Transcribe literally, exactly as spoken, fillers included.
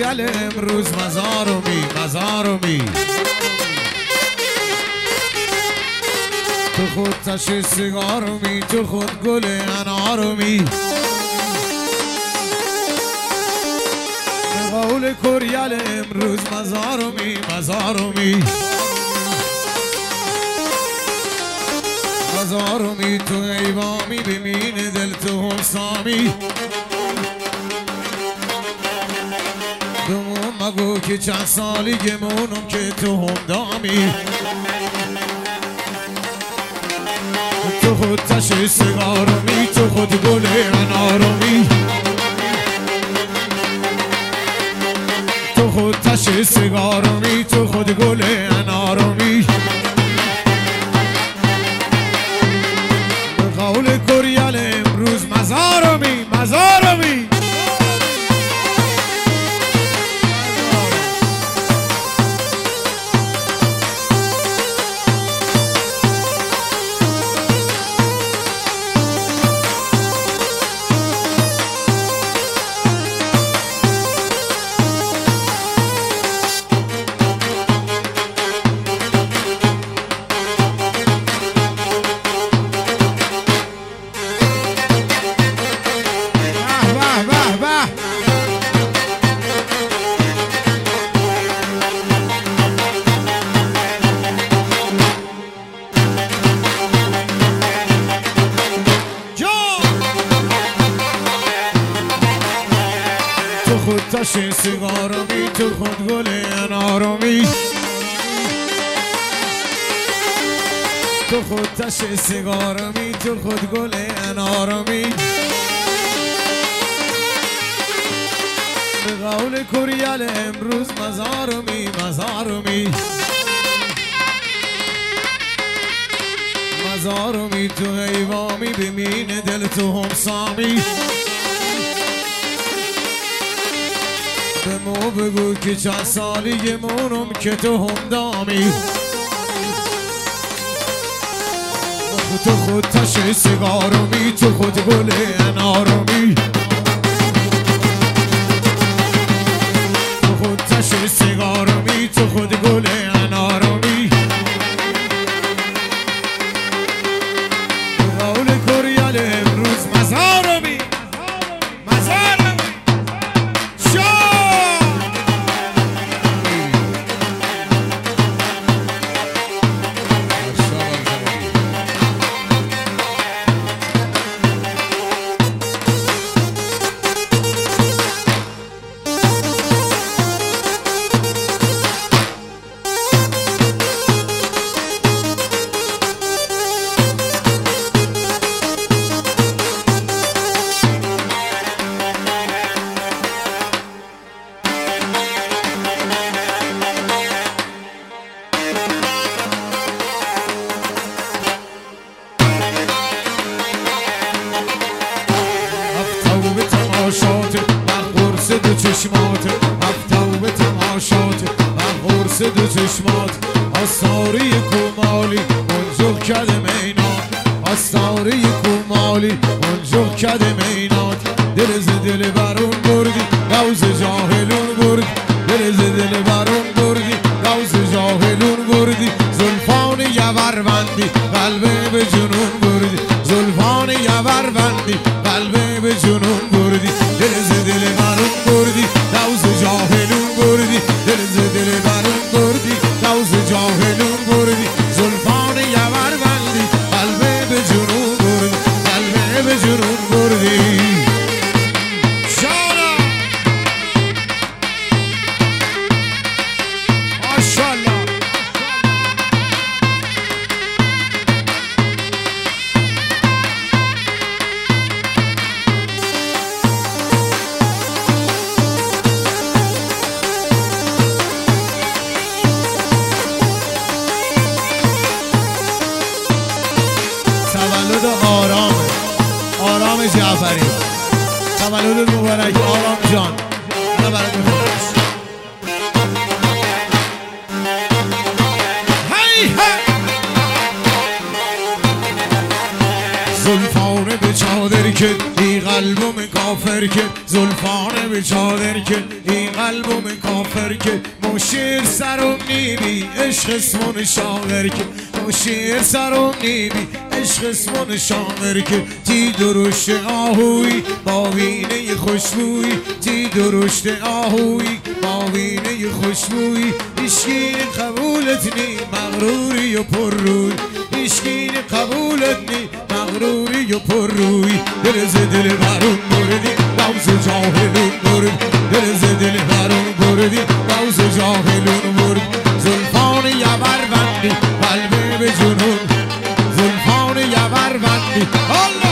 کوریل امروز مزارمی مزارمی تو خود تش سیگارمی تو خود گل انارمی به قول کوریل امروز مزارمی مزارمی مزارمی تو ایوامی بمین دل تو حسامی دومون مگو که چند سالی گمونم که تو هم دامی تو خود تش سیگارمی تو خود گل انارمی تو خود تش سیگارمی تو خود گل انارمی به قول کوریل امروز مزارمی مزارمی تو خود تش سیگارمی تو خود گل انارمی تو خود تش سیگارمی تو خود گل انارمی به قول کوریل امروز مزارمی مزارمی مزارمی تو حیوامی بمین دل تو همسامی به مو بگو که چند سالی گمونم که تو هم دامی تو خود تش سیگارمی تو خود گل انارمی تو خود تش سیگارمی تو خود گل انارمی به قول کوریل امروز مزارمی مزارمی دو چشمات افتاو به تماشات من قرص دو چشمات آستاره کومالی منجق کده مینات آستاره کومالی منجق کده مینات دل ز دل برون بردی روز جاهلون بردی دل ز دل برون بردی روز جاهلون بردی زلفان یوروندی قلبه به جنون بردی زلفان یوروندی قلبه به جنون بردی دل ز دل برون بردی روز جاهلون بردی دل ز دل برون بردی روز جاهلون بردی زلفان یوروندی قلبه به جنون بردی قلبه به جنون بردی شانا ماشاءالله آرام آرام جعفری تولد مبارک آرام جان اینا برات بفرست هی هی زلفان به چادر که ای قلبم کافر که زلفانه به چادر که ای قلبم کافر که مشیر سرم نیبی عشق اسمون شاغر که مشیر سرم نیبی عشق اسمون شاغر که تی درشت آهوی با وینه خوشبوی تی درشت آهوی با وینه خوشبوی اشکین قبولت نی مغروری و پر روی اشکین قبولت نی مغروری و پر روی دل ز دل برون بردی باوز جاهلون برد دل ز دل برون بردی باوز جاهلون برد زلفان یبر بندی قلبه به جنون زلفان یبر بندی